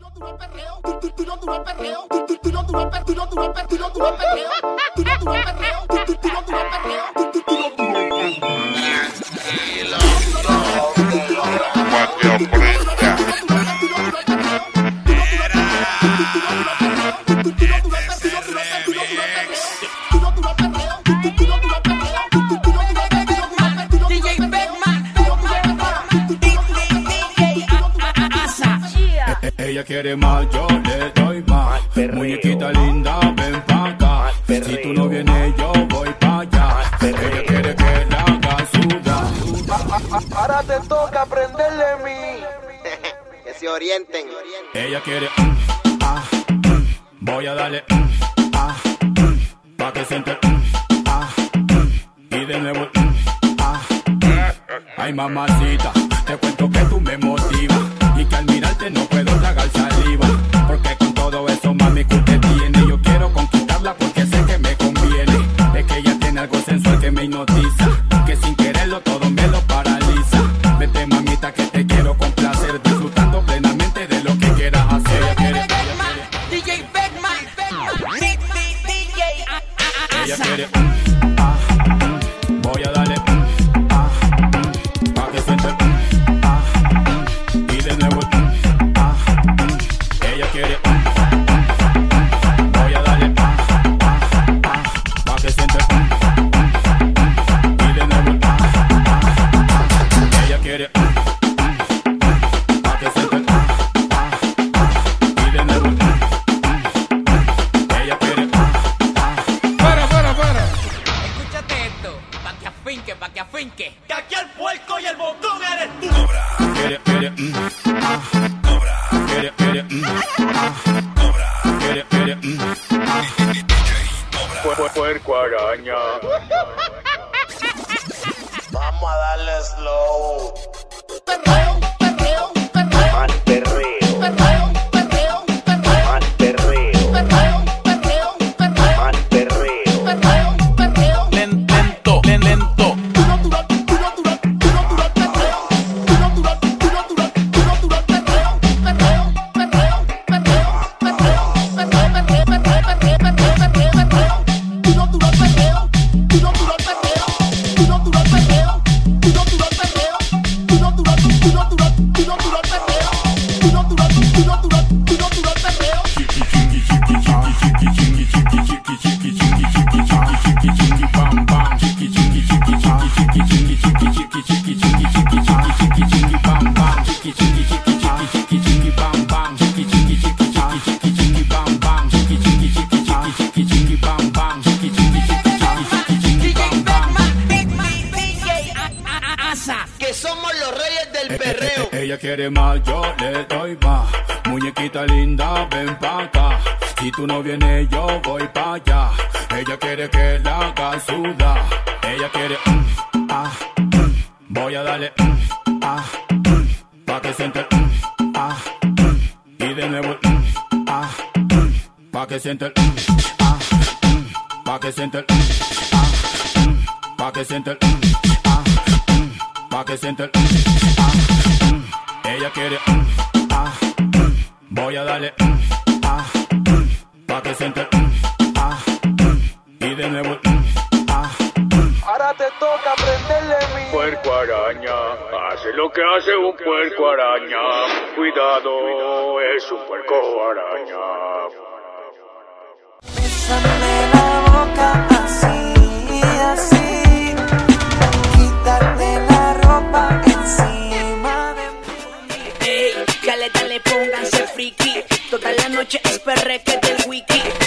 Ella quiere más, yo le doy más. Muñequita linda, ven pa' acá. Si tú no vienes, yo voy pa' allá. Ella quiere que la haga sudar. Ahora te toca aprenderle a mí. Que se orienten. Ella quiere voy a darle pa' que siente y de nuevo ay mamacita, te cuento que tú me motivas y que al mirarte no puedo tragar saliva, porque con todo eso mami que usted tiene yo quiero conquistarla porque sé que me conviene. Es que ella tiene algo sensual que me hipnotiza, que sin quererlo todo me lo paraliza. Vete mamita que te quiero complacer, disfrutando plenamente de lo que quieras hacer. Ella quiere DJ Beckman, DJ ella quiere voy a darle pa' que siente y de nuevo ella quiere voy a darle pa' que siente y de nuevo ella quiere pa' que siente y de nuevo ella quiere Para. Escúchate esto, pa' que afinque. Que aquí el puerco y el botón eres tú. quiere Puerco araña. Vamos a darle slow. Mal perreo. Mal perreo. Mal perreo. Lento. Que somos los reyes del perreo. Ella quiere más, yo le doy más. Muñequita linda, ven pa' acá. Si tú no vienes, yo voy pa' allá. Ella quiere que la haga sudar. Ella quiere voy a darle pa' que siente y de nuevo pa' que siente pa' que siente pa' que siente pa' que siente ella quiere voy a darle pa' que siente y de nuevo Ahora te toca aprenderle a mí. Puerco araña, hace lo que hace un puerco araña. Cuidado, es un puerco araña. Bésame la boca así. Quítate la ropa encima de mí. Ey, dale, pónganse friki. Toda la noche es perreque del wiki.